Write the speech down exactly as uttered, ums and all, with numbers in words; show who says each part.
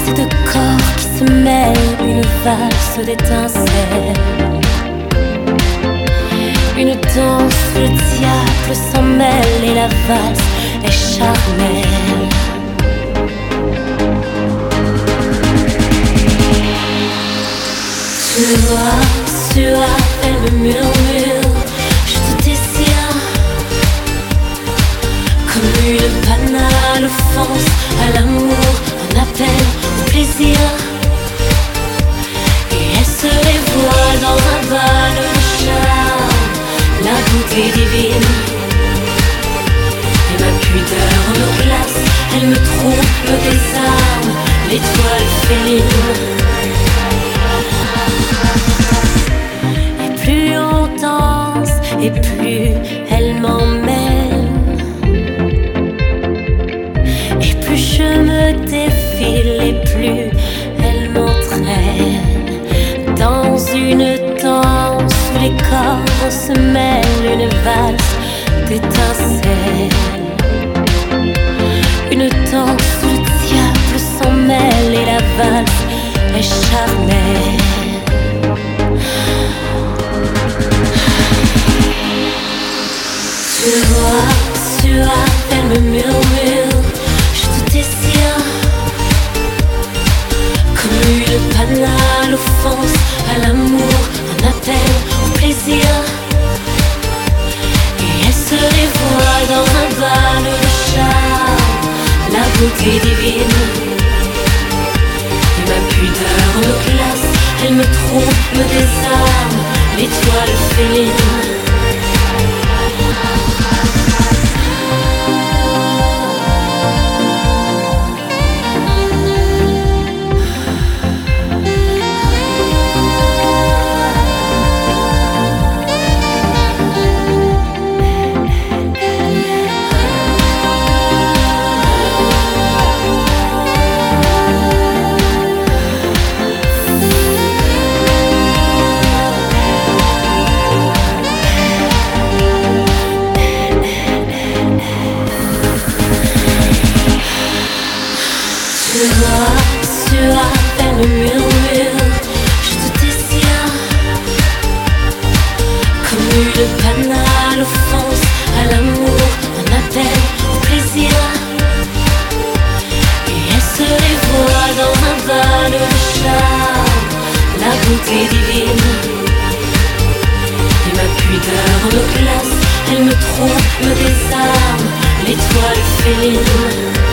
Speaker 1: Ces deux corps qui se mêlent, une valse d'étincelles. Une danse où le diable s'en mêle et la valse est charnelle. Tu le vois, tu vois, elle me murmure, je te désire. Comme une banale offense à l'amour, un appel au plaisir. Et elle se dévoile dans un bal de charme, la beauté divine. Et ma pudeur me glace, elle me trompe, me désarme, l'étoile féline. Et plus on danse, et plus elle m'emmène. Et plus je me défile, et plus elle m'entraîne. Dans une danse où les corps se mêlent, une valse d'étincelles. Une danse où le diable s'en mêle et la valse est charnelle. Tu le vois, tu as, elle me murmure, je te désire. Comme une banale offense à l'amour, un appel au plaisir. Et elle se dévoile dans un bal de charme, la beauté divine. Et ma pudeur me glace, elle me trompe, me désarme, l'étoile féline. Tu vois, tu as, elle me murmure, je te désire. Comme une banale offense à l'amour, un appel au plaisir. Et elle se dévoile dans un bal de charme, la beauté divine. Et ma pudeur me glace, elle me trompe, me désarme, l'étoile féline.